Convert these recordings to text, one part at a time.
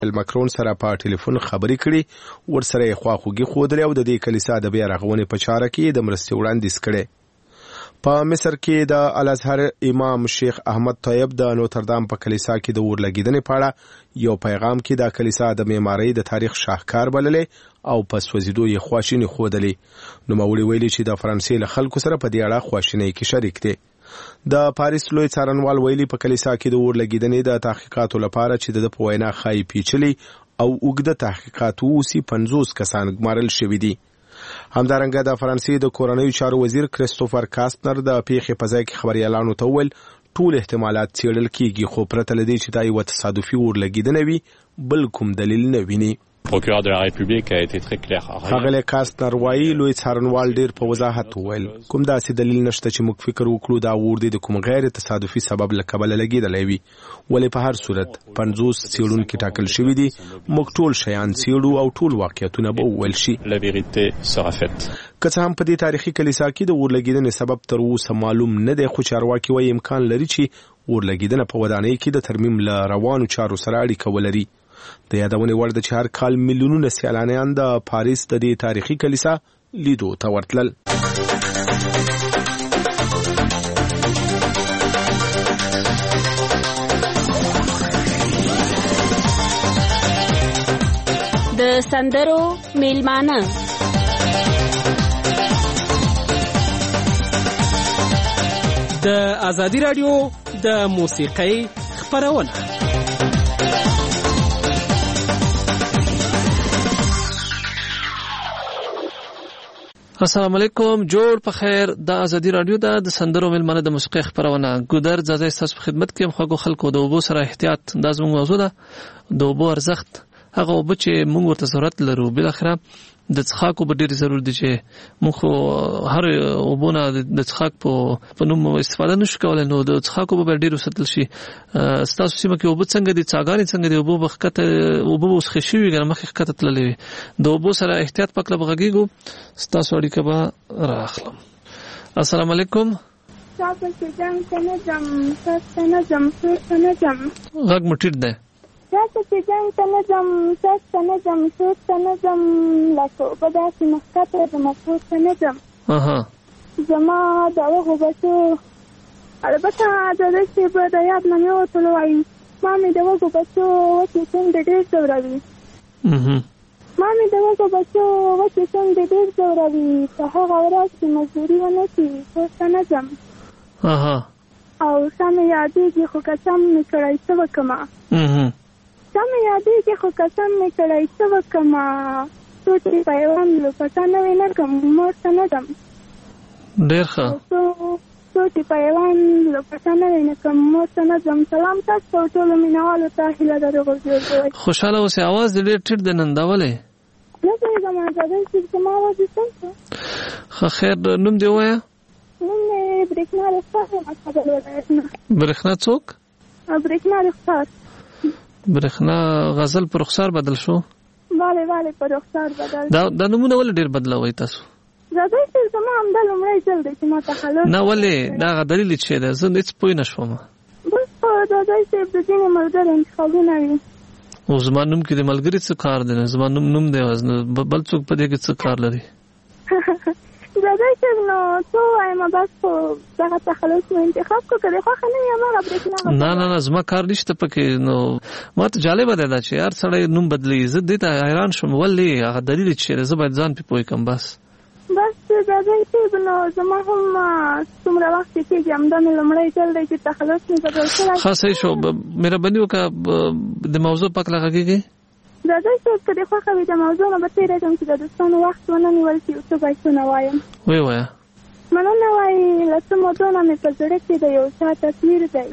مکرون سره په ټلیفون خبرې کړي، ورسره یې خواخوږي ښودلې او د دې کلیسا د بیا رغونې په چاره کې د مرستې وړاندیز کړي. په مصر کې د الازهر امام شیخ احمد طیب د نوتردام په کلیسا کې د ورلګیدنې په اړه یو پیغام کې د کلیسا د معمارۍ د تاریخ شاهکار بللې او په سوځېدو یې خواشیني ښودلې. نوموړي ویلي چې د فرانسې له خلکو سره په دې اړه خواشینۍ کې شریک دي. د پاریس لوی څارنوال ویلي په کلیسا کې د ورلګیدنې د تحقیقاتو لپاره چې د په وینا ښایي پیچلي او اوږده تحقیقات ووسي 50 کسان ګمارل شوي دي. همدارنګه د فرانسې د کورنیو چارو وزیر کریستوفر کاستنر د پیښې په ځای کې خبريالانو ته وویل ټول احتمالات څېړل کیږي، خو پرته له دې چې دا یو تصادفي ورلګیدنه وي بل کوم دلیل نه ویني. Procureur de la République a été très clair. هغه کاستنر وایي لوی څارنوال ډیر په وضاحت وویل کوم داسې دلیل نشته چې موږ فکر وکړو دا ور دي د کوم غیر تصادفي سبب له کبله لګیدلی وي، ولې په هر صورت 50 څېړونکي ټاکل شوي دي. موږ ټول شیان څېړو او ټول واقعیتونه به وویل شي. La vérité sera faite. که څه هم په دې تاریخي کلیسا کې د ورلګیدنې سبب تر اوسه معلوم نه دی، خو چارواکي وایي امکان لري چې ورلګیدنه په ودانۍ کې د ترمیم له روانو چارو سره اړیکه ولري. د یادونې وړ ده چې هر کال میلیونونه سیلانیان د پاریس د دې تاریخي کلیسا لیدو ته ورتلل. د سندرو میلمانه د آزادی رادیو د موسیقۍ خپرونه. السلام علیکم، جوړ په خیر. د آزادی رادیو د سندرو میلمانه د موسیقۍ خپرونه ګودر زده تاسو په خدمت کې خواږه خلکو د اوبو سره احتیاط د زموږ موضوع ده. د اوبو ارزښت هغه اوبه چې موږ ورته ضرورت لرو، بل اخره د څښاک اوبه ډېر ضروري دي چې موږ هر اوبونه د څښاک په نوم استفاده نشو کولای، نو د څښاک اوبه ډېر وساتل شي. ستاسو سیمه کې اوبه څنګه دي؟ څاګانې څنګه دي؟ اوبه بخښته اوبه وسخې شوي کنه مخې ښکته تللې وي. د اوبو سره احتیاط پکله بغږیږو. ستاسو اړیکه به راخلم. السلام علیکم. تاسو چې غږ مو ټیټ دی. تاسو چې جنګ ته نه ځم، تاسو ته نه ځم، سود ته نه ځم، لکه اوبه داسې مخکته د مفروض ته نه ځم. زما د هغو بچو البته د دې چې به د یاد نه مې ورته ووایي، ما مې د هغو بچو وچې څنډې ډېر ځوروي. ما مې د هغو بچو وچې څنډې ډېر ځوروي. په هغه ورځ چې مزدوري ونه کړي کور ته نه ځم. او ښه مې یادېږي خو قسم مې کړی څه وکړمه. سمه یادېږي خو قسم مې کړی څه وکړمه. څو چې پیوان لوپټه نوې نه کړم مور ته نه ځم. ډېر ښه. څو چې پیوان لوپټه نوې نه کړم مور ته نه ځم. سلام تاسو ته ټولو مینهوالو ته هیله لرو. خوشحاله اوسې. اواز دې ډېر ټیټ دی نن دا ولې؟ نه پوهېږم ازادۍ صاحب زما اواز دې څنګه شو؟ ښه خیر. نوم دې ووایه. نوم مې برېښنا رخسار یم از کابل ولایت نه. برېښنا څوک؟ برېښنا رخسار. برېښنا غزل په رخسار بدل شو؟ بله بله په رخسار بدل. دا نومونه ولې ډېر بدلوئ تاسو؟ زادی صاحب زما همدا لومړی ځل دی چې ما تخلص. نه ولې؟ دا هغه دلیل یې څه دی؟ زه هېڅ پوه نه شوم. بس په زادی صاحب د ځینې ملګرو انتخابونه وي. او زما نوم کې د ملګري څه کار دی؟ زما نوم دی، بل څوک په دې کې څه کار لري؟ زادی صاحب نو څه وایم، بس په دغه تخلص مو انتخاب کړو. که دې خوښه نه وي هماغه برېښنا. نه زما کار نشته پکې. نو ما ته جالبه دی دا چې هر سړی نوم بدلوي. زه دې ته حیران شوم ولې هغه دلیل یې څه دی. زه باید ځان پې پوه کړم. بس زادی صاحب نو زما هم څومره وخت کېږي همدا مې لومړی ځل دی چې تخلص مې بدل کړی. ښه صحیح شو. مهرباني وکړه د موضوع پکله غږېږي. زادی صاحب که دې خوښه وي د موضوع نه به تېره کړم چې د دوستانو وخت ونه نیول شي. یو څه بیتونه وایم. ووایه. مننه وایي له څه مودو نه مې په زړه کې د یو چا تصویر دی.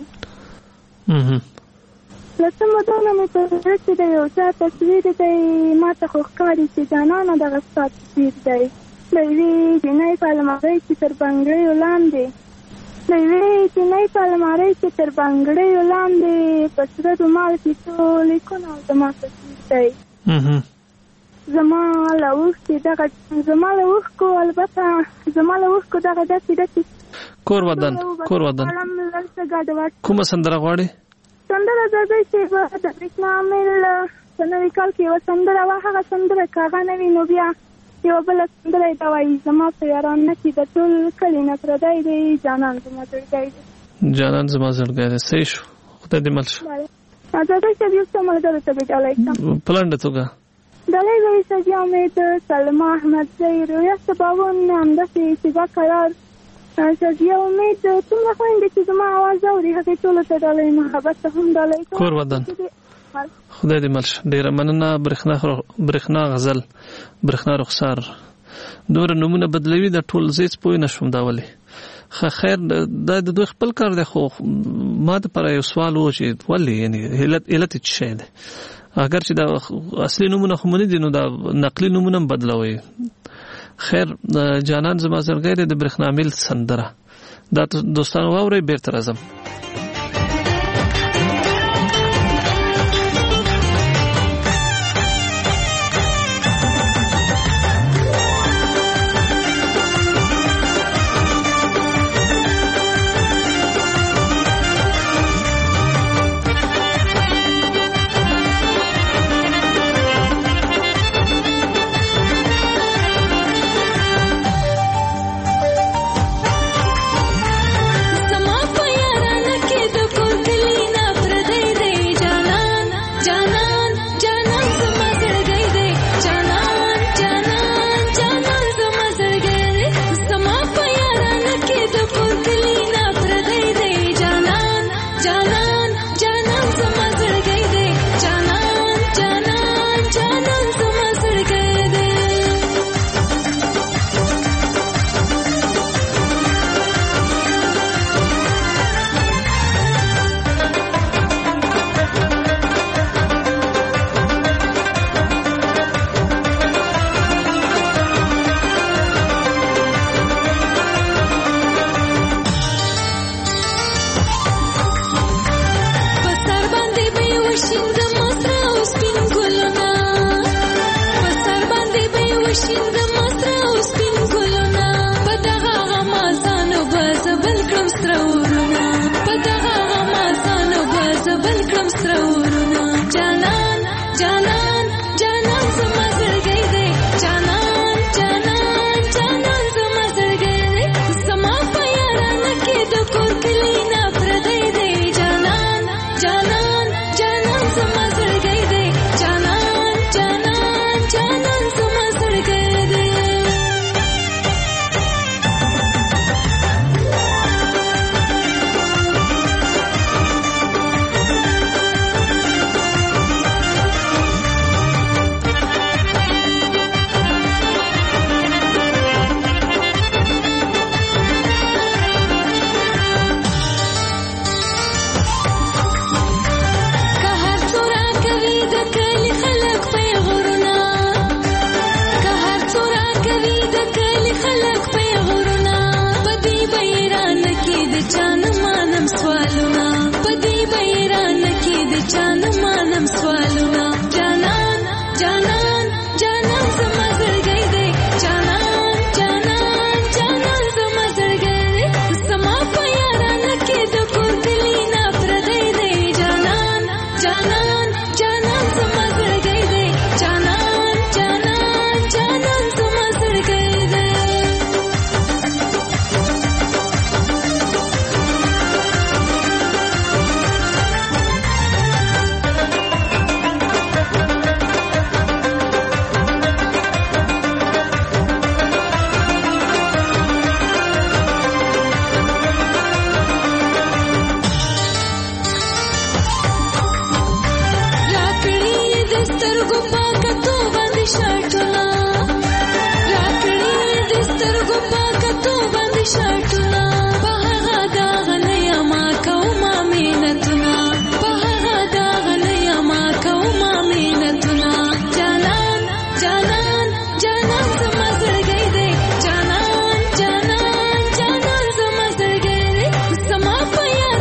له څه مودو نه مې په زړه کې د یو چا تصویر دی. ما ته خو ښکاري چې جانانه دغه ستا تصویر دی. د یوې جینۍ په المارۍ کې تر بنګړیو لاندې، د یوې جینۍ په المارۍ کې تر بنګړیو لاندې په سره رومال کې څو لیکونه او زما تصویر دی. زما له اوښکو البته زما له اوښکو دغه ډکې کور ودان کومه سندره غواړې؟ سندره زادی صاحب د برېښنا میل په نوي کال کې یوه سندره وه، هغه سندره که هغه نه وي نو بیا یوه بله سندره یې دا وایي زما په یارانه کې د ټول کلي نه پردی دی، جانان زما زړګی دی. جانان زما زړګی دی. صحیح شو، خدای دې مل شه. دادی صاحب یو څه ملګرو ته به ډالۍ کړم. په لنډه توګه ډالۍ به یې سجي امید، سلما احمدزی، رویا سباون، همداسې شیبه قرار، سجي امید، څومره خویندې چې زما اواز اوري هغې ټولو ته ډالۍ محبت ته هم ډالۍ کوم. کور ودان خدای دې مل شه. ډېره مننه. برېښنا غزل، برېښنا رخسار دومره نومونه بدلوي د ټول زه هېڅ پوه نه شوم دا ولې. خیر دا د دوی خپل کار دی، خو ما دپاره یو سوال و چې ولې یعنې علت یې څه شی دی؟ اگر چې دا اصلي نومونه خو مو نه دي نو دا نقلي نومونه هم بدلوئ. خیر جانان زما زړګی دی د برېښنامیل سندره دا دوستانو واورئ. بېرته راځم.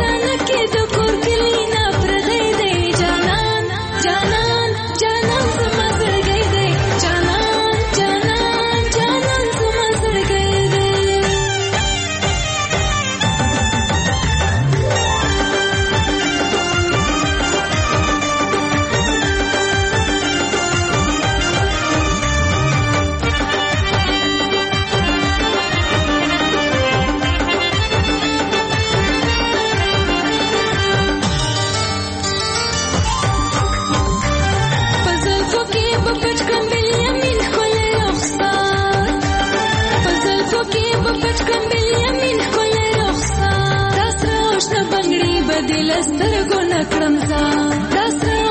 جانان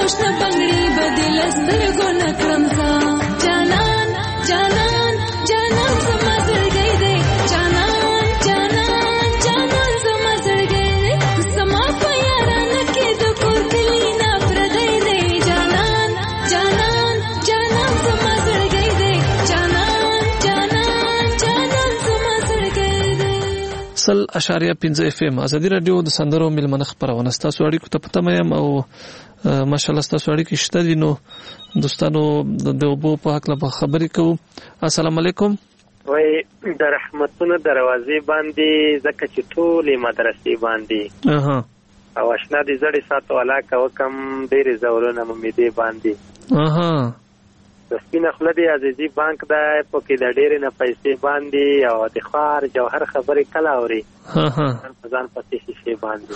شنه بنگړي بدل سترګو نکړم تا جانان جانان جانان زما زړګی دی جانان جانان جانان زما زړګی دی زما په یارانه کې د کور کلی نه پردی دی جانان جانان جانان زما زړګی دی جانان جانان جانان زما زړګی دی. 100.5 FM ازادي رادیو د سندرو ملمنه خبرونه ستاسو اړیکو ته پته مې او ماشاءالله ستاسو اړیکې شته دي. نو دوستانو د اوبو په حق له خبرې کوو. السلام علیکم. وای د رحمتونو دروازې باندې زکه چې ټولې مدرسې باندې او آشنا دي زړې ساتو علاقه وکم ډېرې زورونه مې دې باندې د سپینه خوله دی عزیزي بانک دا په کې د ډېرې نه پیسې باندې او د خوار جوهر خبرې کله اوري ځان پسې شي باندې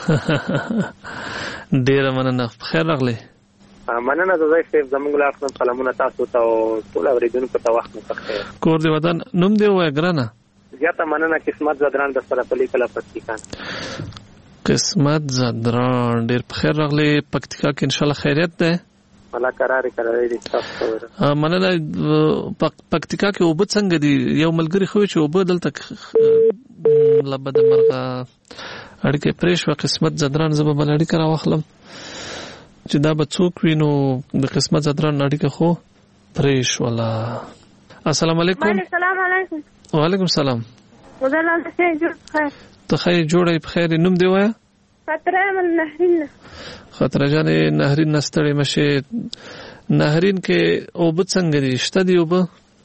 ډېره مننه. خیر راغلی. مننه زوی صاحب زموږ له خپل سلامونه تاسو ته او ټول اوریدونکو ته وخت مو بخیر. کور دی ودان نوم دی وای ګرانه زیاته مننه قسمت زدران د سره په لیکله پکتیکان. قسمت زدران ډېر بخیر راغلی. پکتیکا کې ان شاء الله خیریت ده. الله قرار دي تاسو. مننه. پکتیکا کې وبد څنګه دي؟ یو ملګری خو چې وبد دلته لبد مرغه اړیکه پرېښ و قسمت زدران زبه بل اړیکه راوخلم چې دا به څوک وینو د قسمت زدران اړیکه خو پرېښ ولا. السلام علیکم. السلام علیکم. وعلیکم السلام. ودلال ته جوړ خیر. ته خیر جوړې په خیر. نوم دی وای؟ خطره من نهرین. خطره جانې نهرین نستړې مشه. نهرین کې اوبه څنګه دي؟ شته دی اوبه؟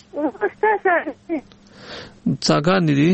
څاګان دي؟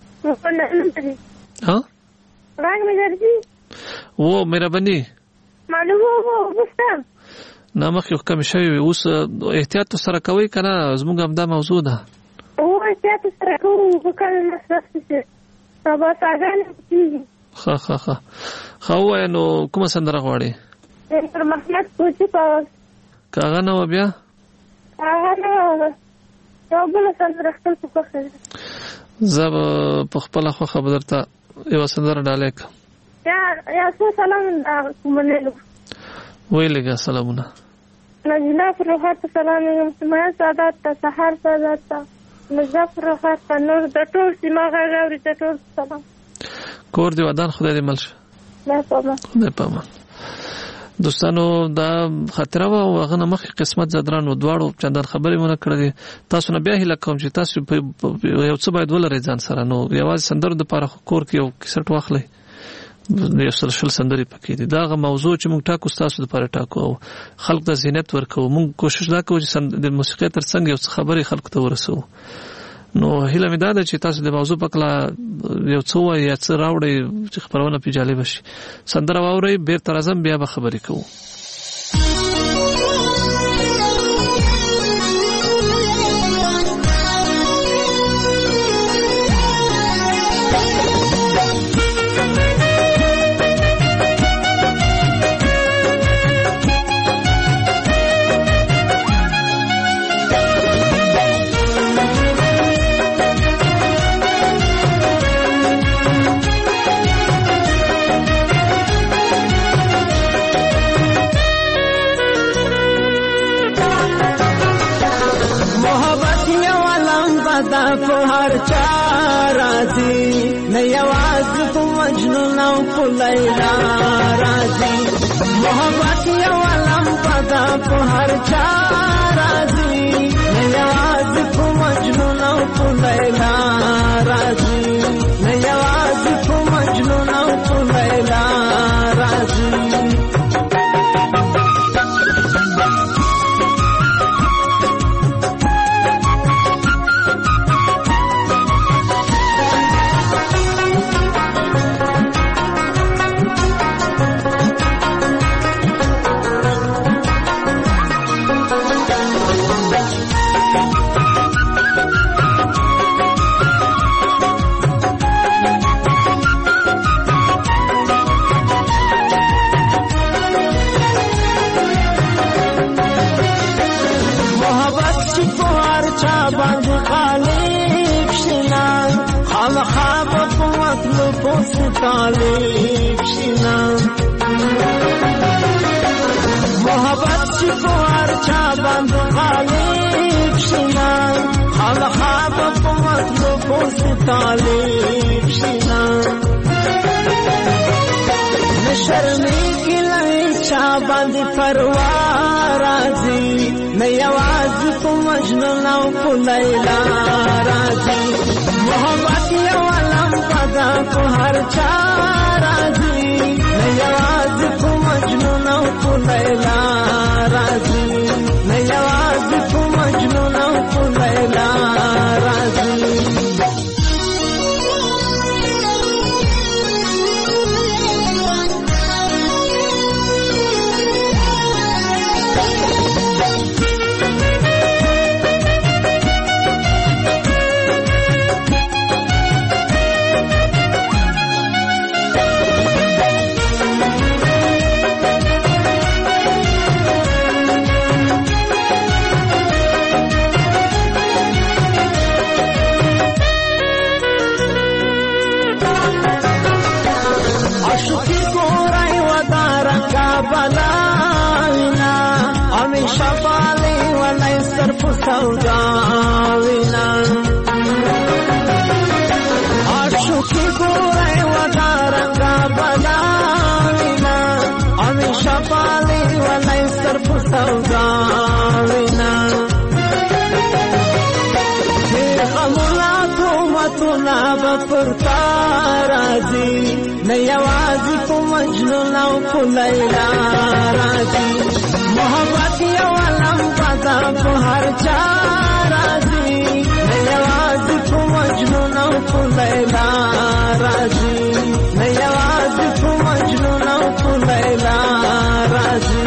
ها؟ رنگ می درځي. و مهرباني. معلومه وو وسته. نامخ یو کم شوی اوس احتیاط سره کوي کنه زموږ هم دا موضوع ده. او احتیاط سره کوو وکړل مسله سبا څنګه ها خو نو کوم سندره غواړي؟ پر محمد کوچی پاوس. کاغه نو بیا؟ کاغه نو یو بل سندره خپل په خوښه. زب په خپل خوښه بدرته یو سندره ډالک. یا سلام کومنلو. ویلګه سلامونه. نجلا فروحات سلام سمیا سعادت ته سحر سعادت ته مظفر روحات نور د ټول سیمه غاوري ته ټول سلام. کور دی ودان خدای دې ملشه. نه پامه. دوستانو دا خطر و هغه نه مخې قسمت زدران و دواړو چندان خبرې مونږ کړې. تاسو نه بیا هیله کوم چې تاسو یو څه باید ولرئ ځان سره. نو یوازې سندرو د پاره کور کې یو کیسټ واخلئ. یو شل سندرې پکې دي. دا غو موضوع چې موږ ټاکو تاسو د پاره ټاکو او خلک ته زینت ورکو. موږ کوشش دا کوو چې د موسیقۍ ترڅنګ یو څه خبرې خلکو ته ورسو. نو هیله مې ده چې تاسو د موضوع په کله یو څه وایي یا څه راوړئ چې خبرونه پې جالب شي. سندره واورئ بیرته راځم بیا به خبرې کوو. په هر چا راځي نه یوازې په مجنون او په لیلا راځي. محبت یو لمبه ده په هر چا راځي نه یوازې په مجنون او په لیلا راځي نه یوازې په مجنون او په لیلا راځي. طالب شنا محبت چې په هر چا باندې غالب شینا خامخا به په مطلب اوسې طالب شینا نه شرمېږي له چا باندې پروا راځي نه یوازې په مجنون او په لیلا راځي محبت یو لمبه ده په هر چا راځي نه یوازې په مجنون او په لیلا راځي نه یوازې په مجنون او په لیلا راځي سوداوینا عاشقی گوره و دارنگا بلاوینا همیشه پالی و لیستر پو سوداوینا تیر غمونا تومتونا بپرتا رازی نیوازی پو مجنون او پو لیلا رازی محبت یو لمبه ده په هر چا راځي نه یوازې په مجنون او په لیلا راځي نه یوازې په مجنون او په لیلا راځي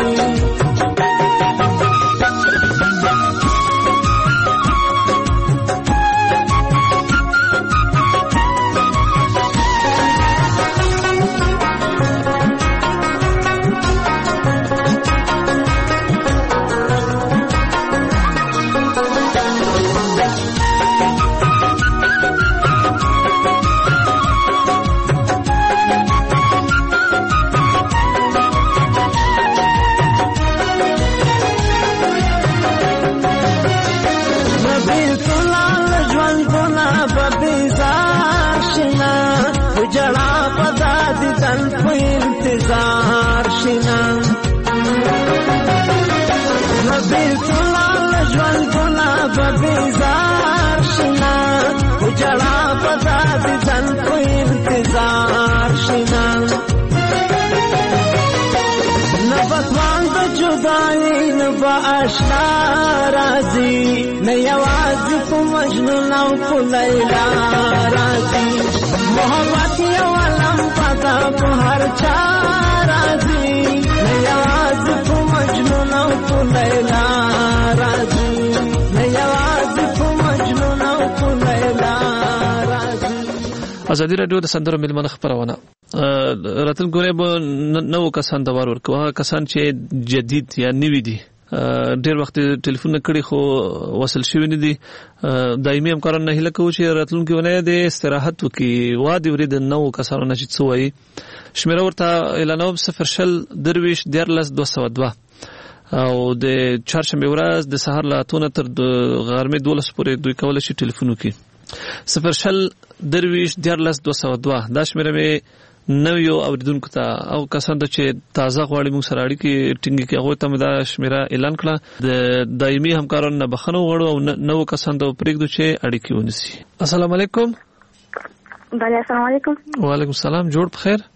انتظار شینا نبیل طلال جوان گلاب بیزار شینا جڑا پدا دیدن کو انتظار شینا نبتوان دا جدائی نبا اشنا رازی نیوازی کو مجنون او کو لیلا رازی محبت یو لمبه ده په هر چا راځي نه یوازې په مجنون او په لیلا راځي نه یوازې په مجنون او په لیلا راځي. ازادي راډیو د سندرو مېلمانه خپرونه راتلونکي ګورې به نوو کسان ته وار ورکوو هغه کسان چې جدید یا نوي دي ډېر وخت ټلیفون کړي خو وصل شوی نه دي دایمي همکاران نه هیله کوو چې راتلونکي ونه د استراحت وکړي وادي ورې د نوو کسانو نه چې څه وایي شمیره ورته اعلانوم 0 شل درویش 14202 او د چهارشنبې ورځ د سهار له 8 تر غرمې 12 پورې دوی کولی شي ټلیفون وکړي 0 شل درویش 14202 دا شمیره مې نویو اوریدونکو ته او کسان ته چې تازه غواړي موږ سره اړیکې ټینګې کړي هغوی ته مې دا شمیره اعلان کړه د دایمي همکارانو نه بخښنه وغواړو او نوو کسانو ته پرېږدو چې اړیکې ونیسي. السلام علیکم. بله السلام علیکم. وعلیکم السلام. جوړ په خیر.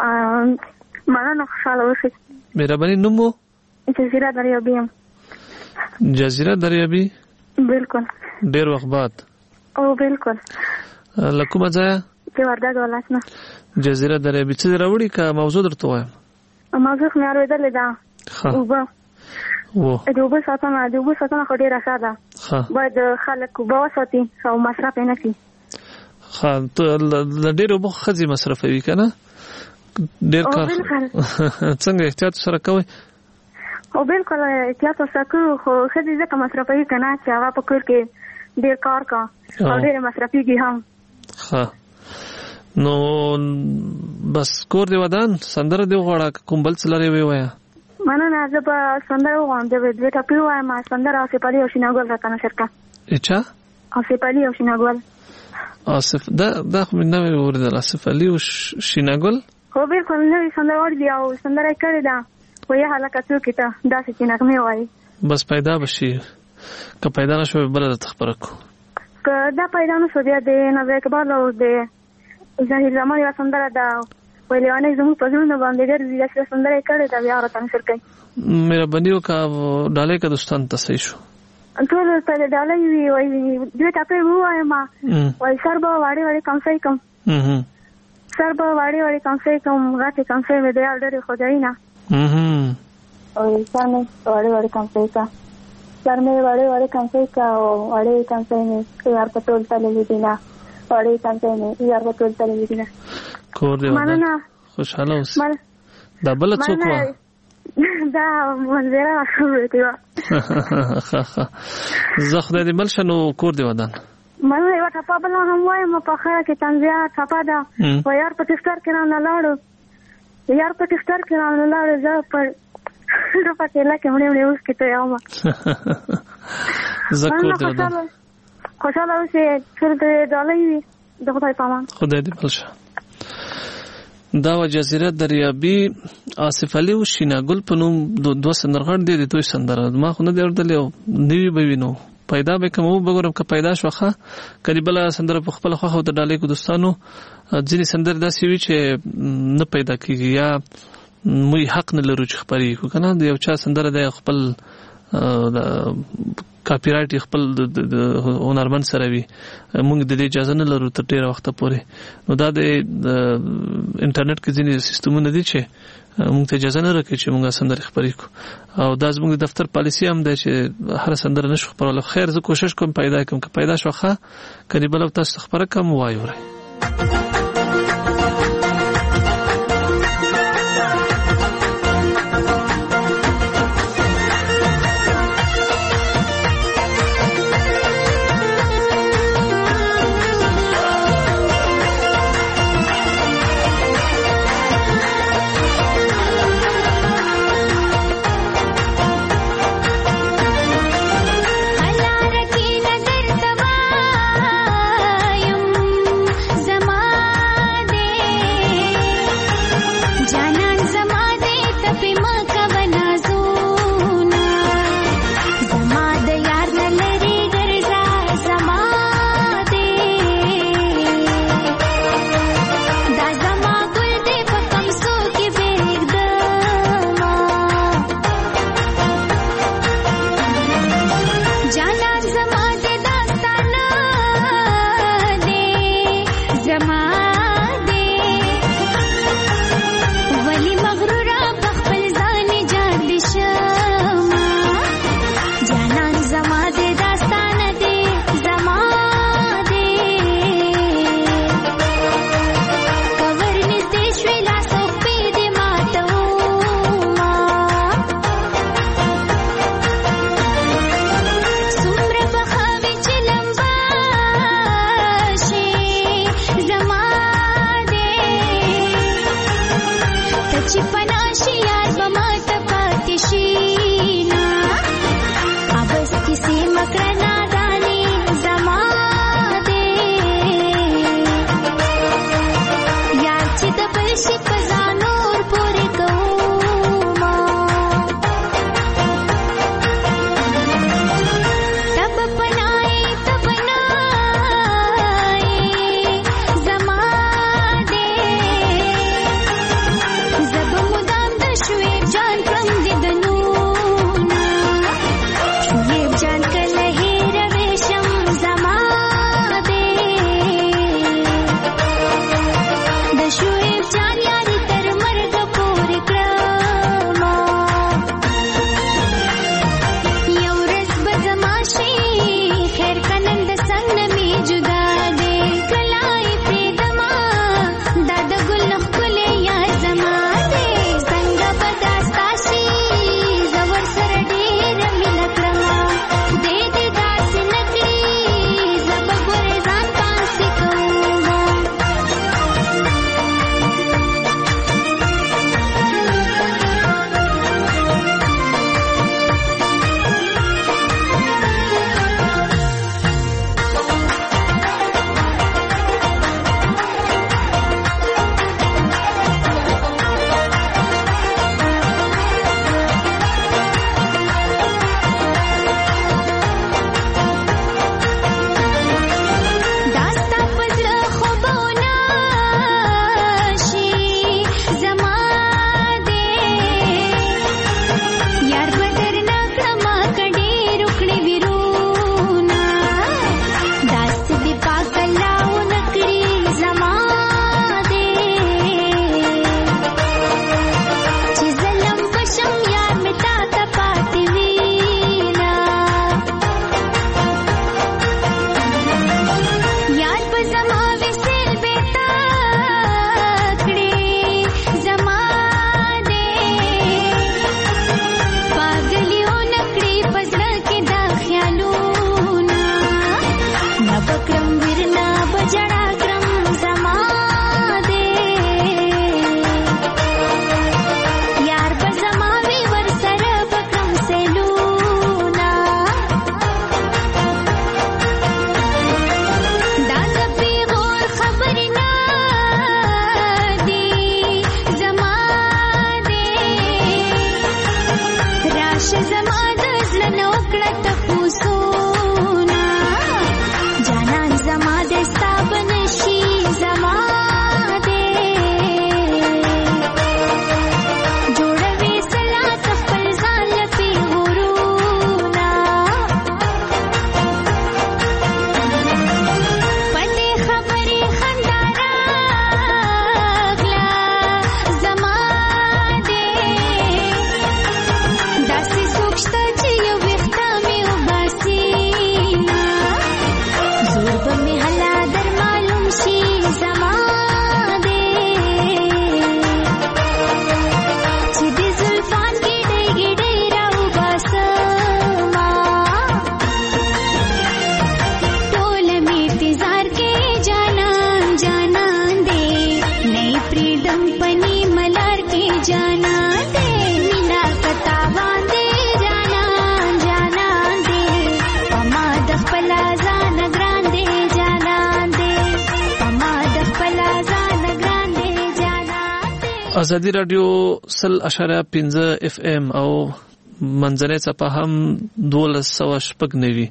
مننه خوشحاله اوسئ. مهرباني نوم مو؟ جزیره دریابي یم. جزیره دریابي؟ بالکل. ډېر وخت بعد. او بالکل. له کومه ځایه؟ د وردګ ولایت نه. جزیره دریابي څه راوړي که موضوع درته وایم؟ موضوع مې اورېدلې ده. اوبه. د اوبه ساتنه خو ډېره ښه ده. باید خلک اوبه وساتي او مصرف یې نه کړي. ښه له ډېرو اوبو ښځې مصرفوي که نه؟ ډېر کار څنګه احتیاط سره کوئ؟ او بالکل احتیاط سره کوو خو ښځې ځکه مصرفوي که نه چې هغه په کور کې ډېر کار کا او ډېرې مصرفېږي هم. ښه نو بس کور دې ودان سندره دې وغواړه که کوم بل څه لرې ویې وایه. مننه. زه په سندره وغواړم د دوی ټاپي وایم سندره آصف علي او شیناګل راته نشر کړه. اچھا آصف علي او شیناګل. آصف دا خو نه مې اوریدل. آصف علي او شیناګل خو بالکل نوې سندره ور دي او سندره کړې ده وایي هلکه څوک ته داسې چې نغمې وایي بس پیدا بشي که پیدا نشو بل د خبره کو که دا پیدا نشو بیا د نظر اقبال او د ظاهر زمان یو سندره ده وایي لیوانې زموږ په زړونو باندې ګرځي داسې سندره یې کړې ده بیا راته نشر کوي. مهرباني وکړه ډالۍ که دوستان ته صحیح شو ټول ته د ډالۍ وي وایي دوی ټاپې ووایم وایي سر به واړې واړې کمسۍ کم سر به واړې واړې کمسۍ کم غټې کمسۍ مې د یار ډېرې خدایي نه وایي سر مې واړې واړې کمسۍ کا سر مې واړې واړې کمسۍ کا او واړې کمسۍ مې یار په ټول تللې دي نه واړې کمسۍ مې یار په ټول تللې دي نه. کور دې مننه خوشحاله اوسې. دا بله څوک وه؟ دا منظره ورته وه. زه خدای دې مل شه نو کور دې ودان. مننه. یوه ټپه بله هم وایم په خیره کې طنزیه ټپه ده و یار په ټکټر کې رانه لاړو یار په ټکټر کې رانه لاړو زه په ټیله کې مړې مړې اوس کې تویومه. زه کور دې ودان. خوشحاله اوسې ټول دې ډالۍ وي د خدای په امان. خدای دې مل شه. دا و جزیره دریابي آصف علي او شیناګل په نوم دوه سندرغاړي دي د دوی سندره ما خو نه دی اورېدلې او نوي به وینو پیدا به کوم وګورم که پیدا شوخه کله بل سندره په خپل خوخه د ډالۍ کو دوستانو ځینې سندره داسې وي چې نه پیدا کیږي یا موږ حق نه لرو چې خبرې کو کنه د یو چا سندره د خپل کاپی رائټ خپل هنرمند سره وي موږ د دې اجازه نه لرو تر ډیره وخت پورې. نو دا د انټرنیټ کې ځینې سیستمونه دي چې موږ ته اجازه نه راکوي چې موږ سندره خبرې کو او دا زموږ د دفتر پالیسی هم ده چې هر سندره نشو خبرول. خیر زه کوشش کوم پیدا کوم که پیدا شوخه کله بل تاسو خبره کوم وایو. زما ازادي رادیو 100.5 FM او منځنۍ صفه هم 1290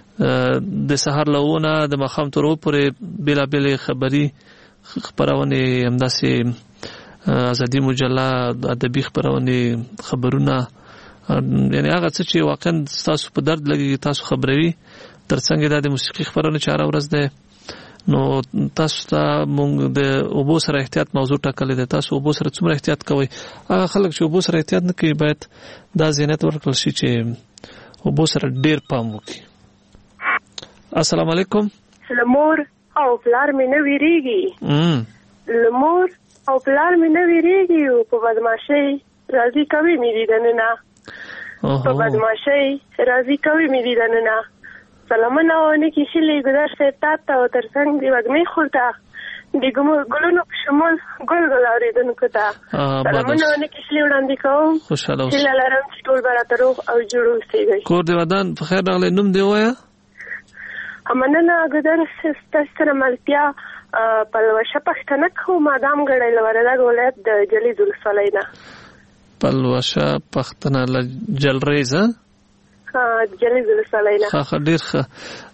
د سهار لونه د مخام تر پورې بیلابل خبري خبرونه همداسې ازادي مجله ادبي خبرونه خبرونه یعنی هغه څه چې واقعا تاسو په درد لګي تاسو خبروي ترڅنګ د موسیقي خبرونه چاره ورځ ده نو تاسو ته موږ د اوبو سره احتیاط موضوع ټاکلې ده تاسو اوبو سره څومره احتیاط کوئ هغه خلک چې اوبو سره احتیاط نه کوي باید دا ذهنیت ورکړل شي چې اوبو سره ډیر پام وکړي السلام علیکم لمور او پلار مې نه ویریږي لمور او پلار مې نه ویریږي او په بدمعشۍ راضي کوي مې دیدنه په بدمعشۍ راضي کوي مې دیدنه سلامونه ونکي شلې گذشته تاته او ترڅنګ دی وګمې خورته د ګلونو په شمول ګل اوریدونکو ته سلامونه ونکي شلې وړاندې کوم خوشاله اوسئ لرم ټول برابر او جوړ اوسئ کور دی ودان په خیر راغلی نوم دی وایا مننه ګدر ستاسو ملتیا پلوشه پښتنه کوم ادم غړې لوردا ولایت د جلی ولسوالۍ نه پلوشه پښتنه جلریز جلی ولسوالۍ نه ښه ډیر ښه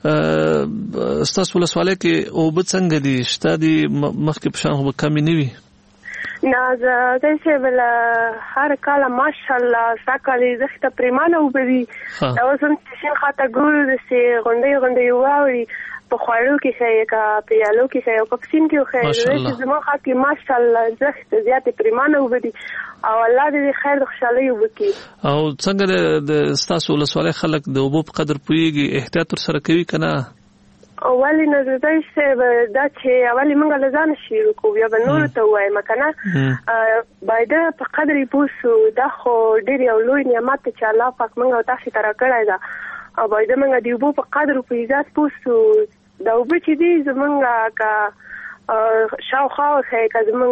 ستاسو ولسوالۍ کې او به څنګه دي شته دي مخکې په شان خو کمی نه وي نه زه چې بل هر کال ماشاءالله ساکالي زخته پریمانه وبوي دا وسم چې خاطر ګور سي غونډي واوري په خوړو کې خیر کا پیالو کې خیر او پکسین کې خیر چې زما خاطر ماشاءالله زخته زیات پریمانه وبدي او الله دې خیر خوشالي وکړي او څنګه د ستاسو ولسوالۍ خلک د اوبو په قدر پويږي احتیاط سره کوي کنه اولی نظر سے دا چې اولی موږ لزان شروع کوو یا بنور ته وای مکنه باید په قدر پوسو دا خو ډیر یو لوی نعمت چې الله پاک موږ تاسو ته راکړی دا او باید موږ دی وبو په قدر په عزت پوسو دا وب چې دی زمونږ کا شاوخوا خې کا زمونږ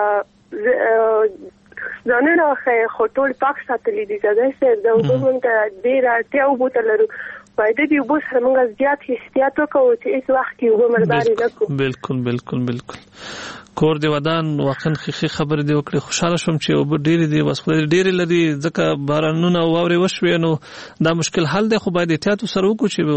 ځانونه خو ټول پاک ساتلی دي دا چې دا وبو موږ ډیر اړتیا وبو لرو باید دی وبو سره موږ زیات احتیاط وکړو چې هیڅ وخت کې وبو مرداري نکړو بالکل کور دی ودان واقعا خبر دی وکړي خوشاله شوم چې وبو ډیر دی بس ډیر لري ځکه بارانونه واوري وشوي نو دا مشکل حل دی خو باید احتیاط سره وکړو چې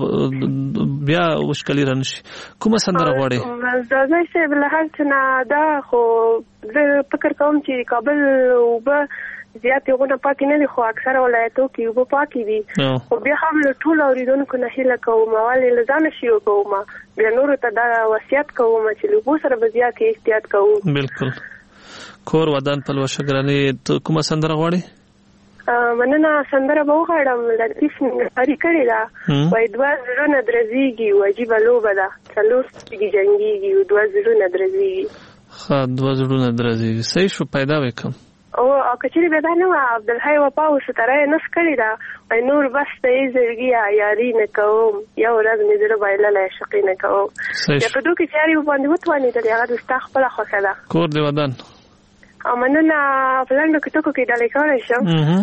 بیا مشکل رانشي کومه سندره غواړي زه چې بل هر څه نه دا خو زه فکر کوم چې کابل وبو زیات یوونه پاتې نه دي خو اکثره ولایتو کې وبو پاکي دي خو بیا هم له ټول اوریدونکو نه هیله کوم والي لزان شي کوم بیا نور ته دا وصیت کوم چې له وبو سره زیات احتیاط کوو بالکل کور ودان پلوشه ګراني کومه سندره غواړي مننه سندره به وغواړم لطیف نګاری کړی دا وای دوه زړونه درزيږي واجب لوبه ده څلور ستګي جنگيږي دوه زړونه درزيږي ښه دوه زړونه درزيږي صحیح شو پیدا وکم او کچری به دا نو عبدالحی وپاو ستاره نس کړی دا وای نور بس ته زړګي یاري نه کوم یو ورځ مې زړه بایلله شقې نه کوم یا په دوه کې چاري باندې وټوانی ته هغه د خپل خوښه ده کور دی ودان مننه پلاندو کې ټکو کې ډالې کولای شم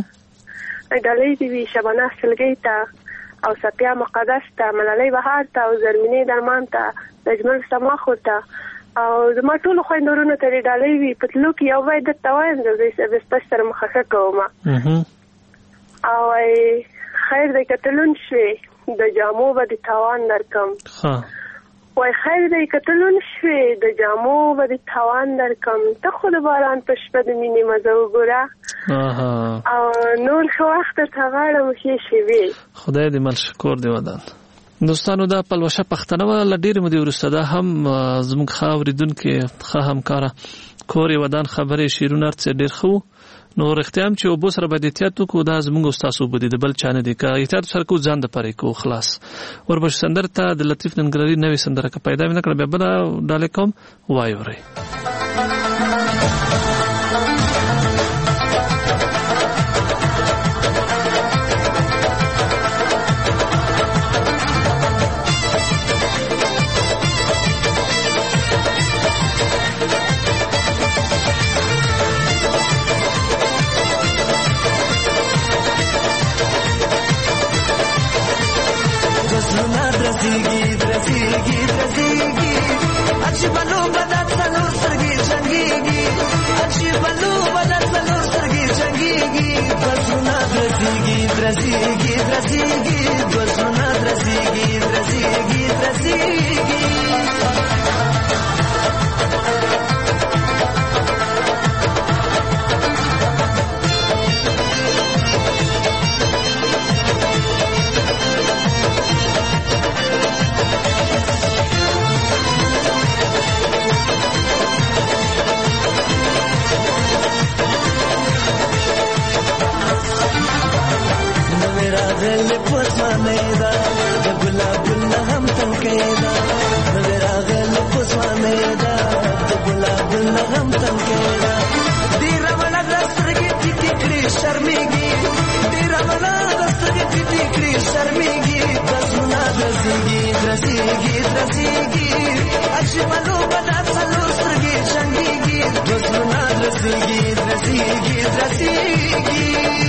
ډالې دی شبانه سلګي ته او سپیا مقدس ته ملالۍ بهار ته او زرمینې درمان ته نجمل سماخ ته او زما ټول خويندورونو ته ډالۍ وی پتلو کې یو وای د توایم د سپیس سره مخه کوم او خیر د کتلون شوي د جامو به تاوان درکم وای خیر د کتلون شوي د جامو به تاوان درکم ته خود باران په شپه د مینې مزه وګوره او نور خو وخت ته غاړه مشي شي خدای دې مل شکر دی ودان دوستانو دا پلوشه پښتنه ول ډیر مو دی ورسته دا هم زموږ خاوریدونکو ښه همکاره کوري ودان خبرې شیرونه ارڅ ډیر خو نو اختیام چې وبو سره باندې احتیاط وکړو دا زموږ استادو بده د بل چانه دی که احتیاط سره کو ځان د پاره کو خلاص وربش سندر ته د لطیف ننګرهاري نوې سندره کا پیدا نه کړ به بل ډاله کوم وایوري Achi banu badat salur sargi changi gi achi بلو بدا څلور سترګې جنګيږي بسونه درسيږي درسيږي درسيږي بسونه درسيږي درسيږي درسيږي غل پسمانه دا د ګلاب هم تنکیدا نظر غل پسمانه دا د ګلاب هم تنکیدا ډیر ولا دسترګې ټیټې کړې شرمېږي ډیر ولا دسترګې ټیټې کړې شرمېږي بسونه درسيږي درسيږي درسيږي اجملو بدا څلور سترګې جنګيږي بسونه درسيږي درسيږي درسيږي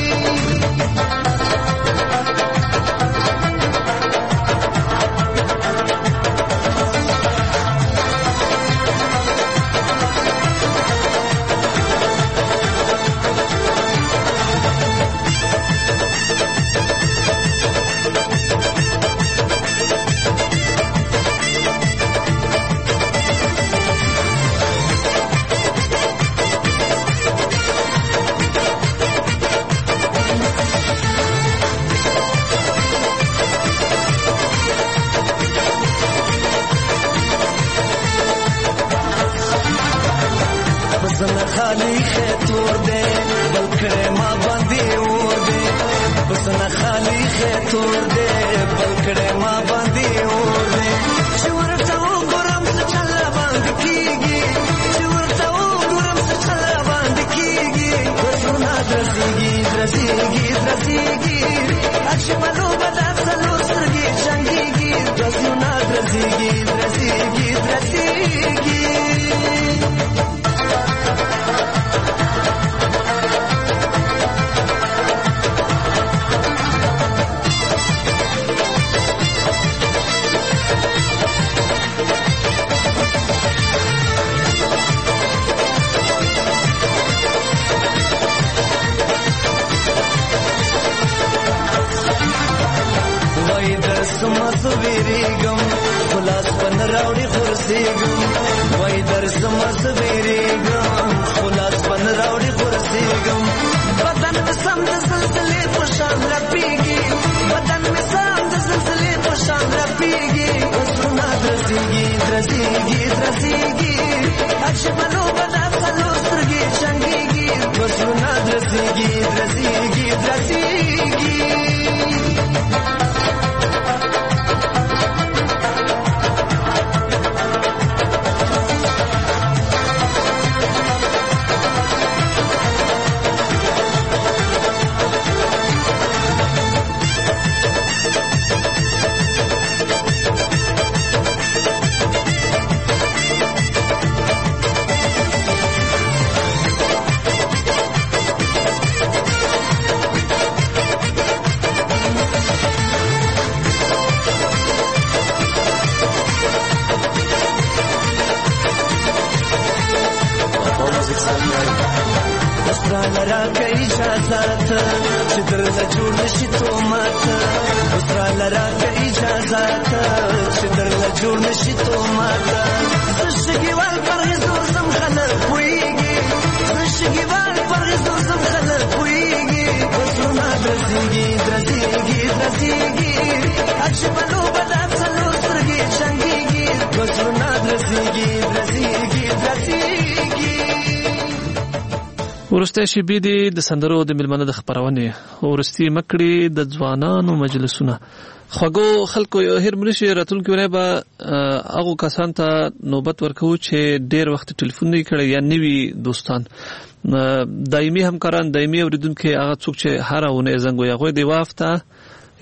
ورسته شي د سندرو د ملمنه د خبرونه ورستي مکړي د ځوانانو مجلسونه خوګو خلکو هر منشي راتلونکي ونه به هغه کسان ته نوبت ورکو چې ډیر وخت ټلیفون نه کړي یا نوي دوستان دایمي همکاران دایمي اوریدونکو هغه څوک چې هر اونه زنګ وي هغه دی وافته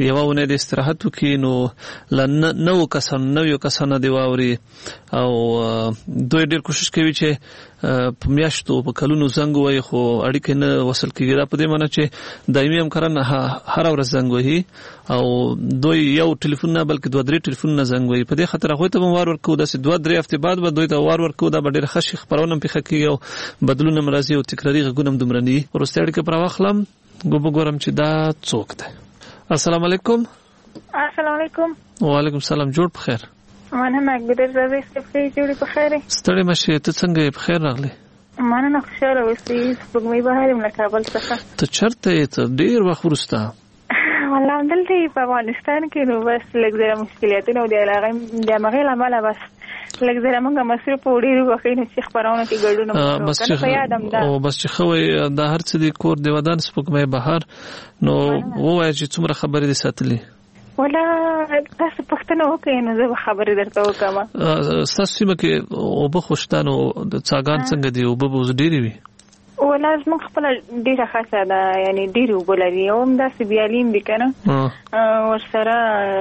یوه اونۍ د استراحت وکړي نو له نویو کسانو دې واوري او دوی ډېر کوشش کوي چې په میاشتو په کلونو زنګ ووهي خو اړیکې نه وصل کېږي. دا په دې معنی چې دایمي همکاران هره ورځ زنګ وهي او دوی یو ټلیفون نه بلکې 2-3 ټلیفونونه زنګ وهي. په دې خاطر هغوی ته به وار ورکوو، داسې 2-3 هفتې بعد به دوی ته وار ورکوو. دا به ډېره ښه شي، خپرونه هم پېښه کېږي او بدلون هم راځي او تکراري غږونه هم دومره نه وي. وروستۍ اړیکه پر راواخلم، وګورم چې دا څوک دی. السلام علیکم. السلام علیکم. وعلیکم السلام. جوړ په خیر. مننه ګودر زوی ستړي جوړې په خیر. ستړي مشه ته څنګه یې؟ په خیر راغلی. مننه خوشاله اوسئ. سپوږمۍ بهر یم له کابل څخه. ته چېرته یې؟ ته ډېر وخت وروسته. والله همدلته په افغانستان کې نو بس لږ ځره مشکلاتونه او د همغې له امله بس لږ ځره موږ مصروف او ډېر وخت نه چې خپرونه کې ګډون وکړو په یاد هم ده. او بس چې ښه وایي دا هر څه دي کور د ودان سپوږمۍ بهر. نو ووایه چې څومره خبرې دې ساتلې؟ ولا تاسو پوښتنه وکړئ نو زه به خبرې درته وکړم. ستاسو سیمه کې اوبه خو شته نو څاګان څنګه دي؟ اوبه به اوس ډېرې وي؟ ولا زموږ خپله ډېره ښه ده، یعنې ډېرې اوبه لري او هم داسې بیالیم دي که نه ورسره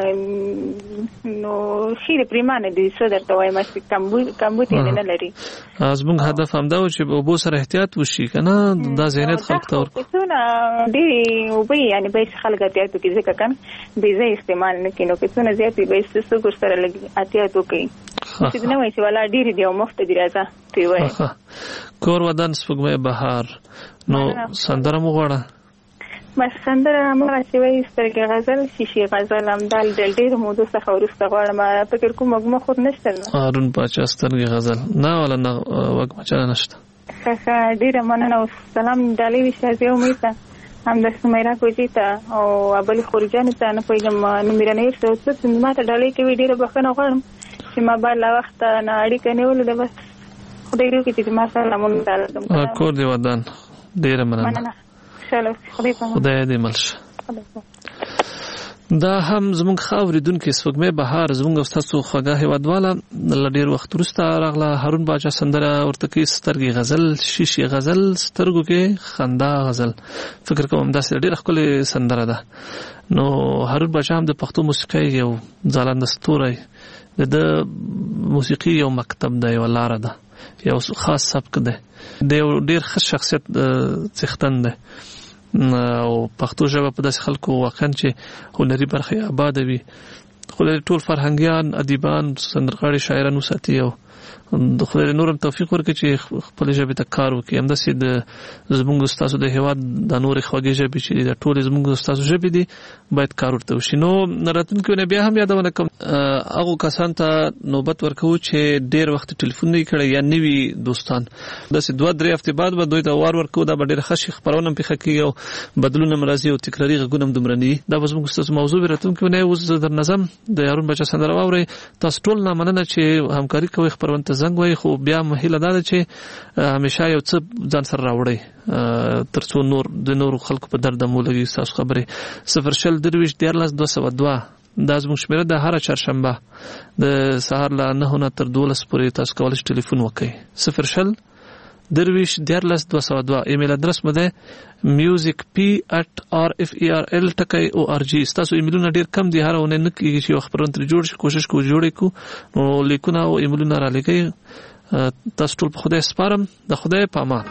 نو ښې دي پرېمانه دي. څه درته وایم چې کمبود یې نه لري. زموږ هدف همدا و چې اوبو سره احتیاط وشي که نه، دا ذهنیت خلکو ته ورکړو. څونه ډېرې اوبه یې یعنې باید خلک احتیاط وکړي ځکه که نه بې ځایه استعمال نه کړي. نو که څونه زیات وي باید څوک ورسره لږ احتیاط وکړي. چې نه وایي چې والا ډېرې دي او مفته دي راځه پرې وایي. کور ودان سپوږمۍ بهار. نو سندره مو غواړه؟ بس سندره همغه چې وایي سترګې غزل شیشې غزل همدا د ډېرو مودو څخه وروسته غواړم. فکر کوم وږمه خود نشته نه. هارون پاچا سترګې غزل نه ولا نه وږمه چا نشته. ښه ډېره مننه او سلام ډالۍ وي شازیه امید ته، همدا سمیرا کوجي ته او ابلي خورجانې ته. نه پوهېږم نومیرانه یې څه ما ته ډالۍ کوي. ډېره بښنه غواړم چې ما بعد له وخته نه اړیکه نیولې ده. بس خدای دې وکړي چې ما سره لمونځ تعلق کور دې ودان. ډېره مننه. خدای دې مل شه. دا هم زموږ ښه اورېدونکي سپوږمۍ بهار زموږ او ستاسو خوږه هېوادواله له ډېر وخت وروسته راغله. هارون باچا سندره ورته کوي سترګې غزل شیشې غزل سترګو کې خندا غزل. فکر کوم داسې ډېره ښکلې سندره ده. نو هارون باچا هم د پښتو موسیقۍ یو ځلانده ستوری د موسیقي یو مکتب دی، یوه لاره ده، یو خاص سبک دی، د یو ډېر ښه شخصیت څښتن دی او پښتو ژبه په داسې خلکو واقعا چې هنري برخه یې آباده وي خو ټول فرهنګیان ادیبان سندرغاړي شاعران وساتي او د خدای نورم توفیق ورکړي چې خپل ژبې ته کار وکړي. همداسې د زموږ استادو د هېواد د نورې خوږې ژبې چې د ټولې زموږ استادو ژبې دي باید کار ورته وشي. نو راتلونکي اونۍ بیا هم یادونه کوم هغو کسانو ته نوبت ورکوو چې ډېر وخت ټلیفون نه یې کړی یا نوي دوستان. داسې 2-3 هفتې بعد به دوی ته وار ورکوو. دا به ډېره ښه شي، خپرونه هم پېښه کېږي او بدلون هم راځي او تکراري غږونه هم دومره نه وي. دا به زموږ ستاسو موضوع وي راتلونکي اونۍ. اوس زه در نظم د هارون باچا سندره واورئ. تاسو ټول نه مننه چې همکاري کوئ، خپرونه ته زنګ وایي، خو بیا مهیله دا ده چې همیشه یو څه ځان سره راوړئ تر څو د نورو خلکو په درد هم ولګي ستاسو خبرې. 020140202 دا زموږ شمېره ده. هره چهارشنبه د سهار له 9 نه تر 12 پورې تاسو کولی شئ ټلیفون وکړئ. 020140202 ایمیل ادرس مو ده musicp@rferl.org. ستاسو ایمیلونه ډېر کم دي، هره اونۍ نه کېږي چې یو خپرونه ترې جوړ شي. کوشش کوو جوړې کړو. نو لیکونه او ایمیلونه را لېږئ. تاسو ټول په خدای سپارم. د خدای په امان.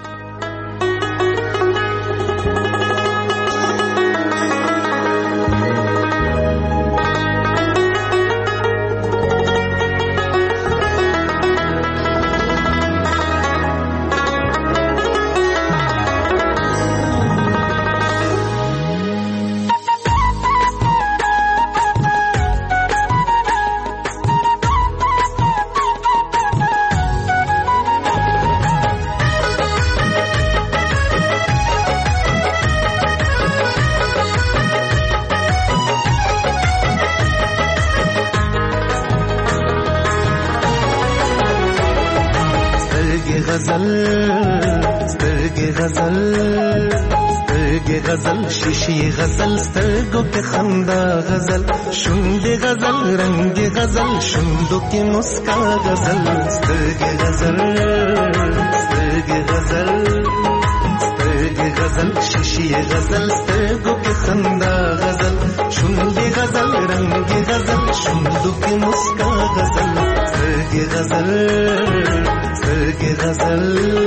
غزل شیشی غزل سترگو کے خندا غزل شند غزل رنگ غزل شندو کی مسکا غزل سترگ غزل سترگ غزل سترگ غزل شیشی غزل سترگو کے خندا غزل شند ګل غزل رنگ غزل شوندو کې مسکا غزل سترګې غزل سترګې غزل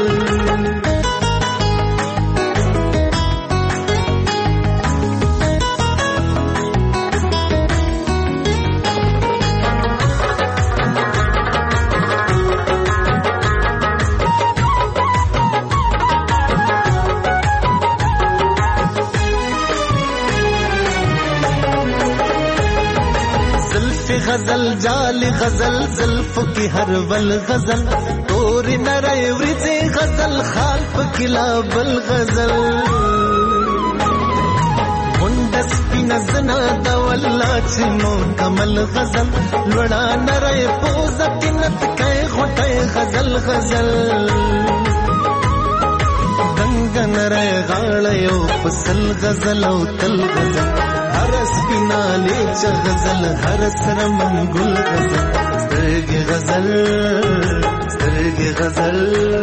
غزل جال غزل زلف کی ہر ول غزل تور نرے ورځې غزل خال پکلا بل غزل مندس پینزنا د والله چنو کمل غزل لړا نرے پوزتنت کای غټه غزل غزل دنګ نرے غاړه یو پسل غزل او تل غزل هرس بینالی چه غزل هرس رمن گل غزل سترگی غزل سترگی غزل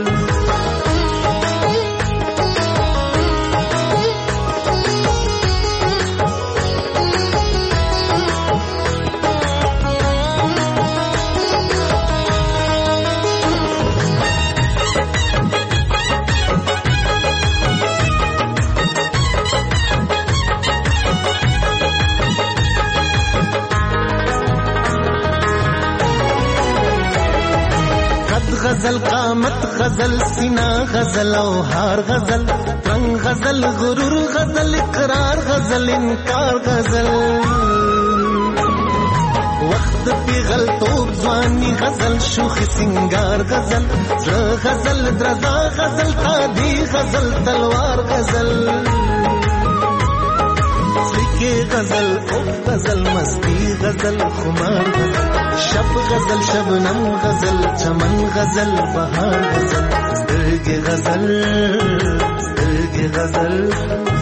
غزل قامت غزل سینا غزل او هار غزل رنگ غزل غرور غزل اقرار غزل انکار غزل وقت پی غلطوب ځواني غزل شوخ سنگار غزل غزل درزا غزل تادی غزل تلوار غزل سلیکے غزل او غزل مستی غزل خمار غزل شب غزل شبنم غزل چمن غزل بہار غزل سترګې غزل سترګې غزل